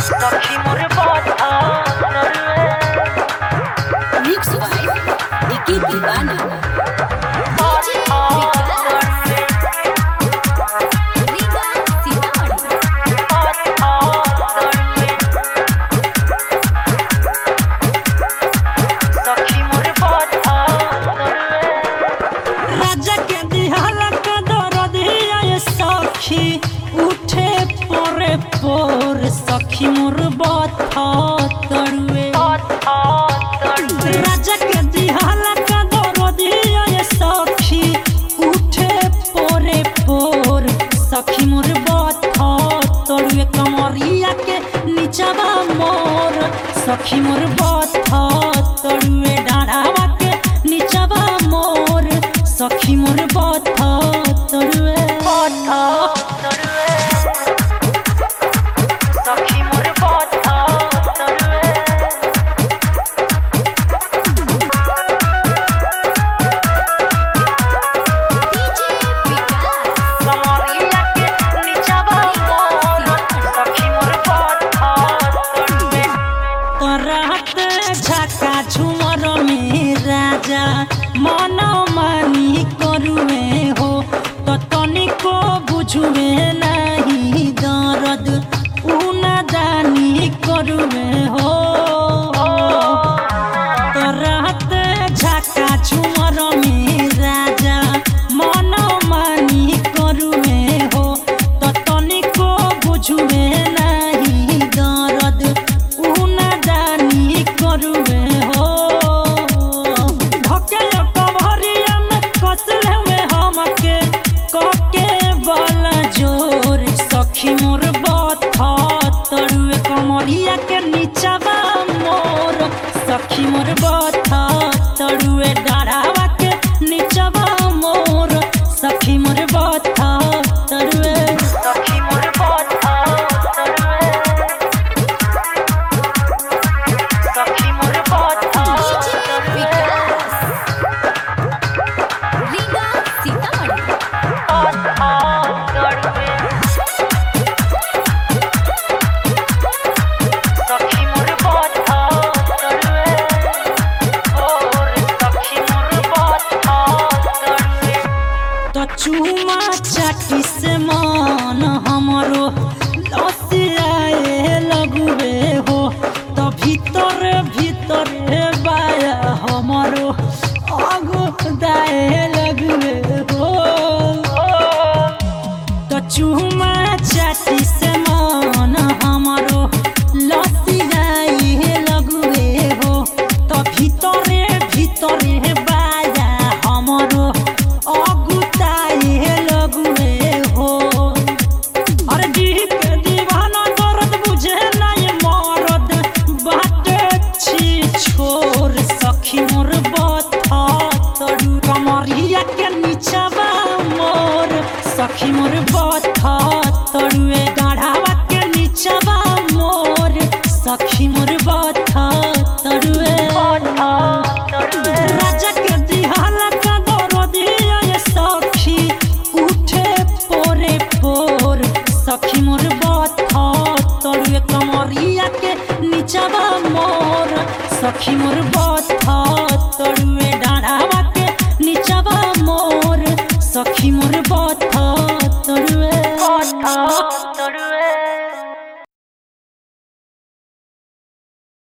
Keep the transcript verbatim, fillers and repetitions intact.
सखी मोर बाधा mix by dickey दीवाना उठे पोरे पोर सखी मोर बाधा तड़ुए राजा के दिहाला का दरदिया ये सखी उठे पोरे पोर सखी मोर बाधा तड़ुए कमरिया के नीचवा मोर सखी मोर बाधा तड़ुए डाढ़ावा के नीचवा मोर सखी मोर बाधा तड़ुए बाधा सखी मोर बाधा तड़ुए कमरिया के नीचवा मोर सखी मोर बाधा तड़ुए तोरात झका झुमर में राजा मन मानी करुए हो तो तनिको बुझुए नहीं दर्द उना दानी करुए हो तोरात झका झुमर में राजा मन मानी करुए हो तो तनिको बुझुए नहीं दर्द उना दानी करुए हो धके कमरिया में कसले हुए हमके कके बल जोर सखी मोर बाधा तड़ुए कमरिया के नीचवा मोर सखी मोर बाधा तड़ुए डाढ़ावा के नीचवा मोर सखी मोर बाधा तड़ुए सखी मोर बाधा तड़ुए सखी मोर बाधा रीगा सीतामढ़ी सखी मोर बाधा तड़ुए और सखी मोर बाधा तड़ुए तो चुमा चाटी से मन हमरो लसियाए लगुए हो तो भीतर भीतर बाया हमरो आगो दाए लगुए हो तो चुमा चाटी से मन हमरो लसियाए लगुए हो तो भीतरे भीतरे बाया हमरो अगुताए लगुए हो अरे जी के दीवाना दर्द बुझे नहीं मरद बाटे छी छोर सखी मोर बाधा तड़ु कमरिया के नीचवा मोर सखी मोर बाधा तड़ुए गाढ़ावा के नीचवा मोर सखी मोर बाधा तड़ुए राजा के दिहाला का दरदिया ये सखी उठे पोरे पोर सखी मोर बाधा तड़ुए कमरिया के नीचवा मोर सखी मोर बाधा तड़ुए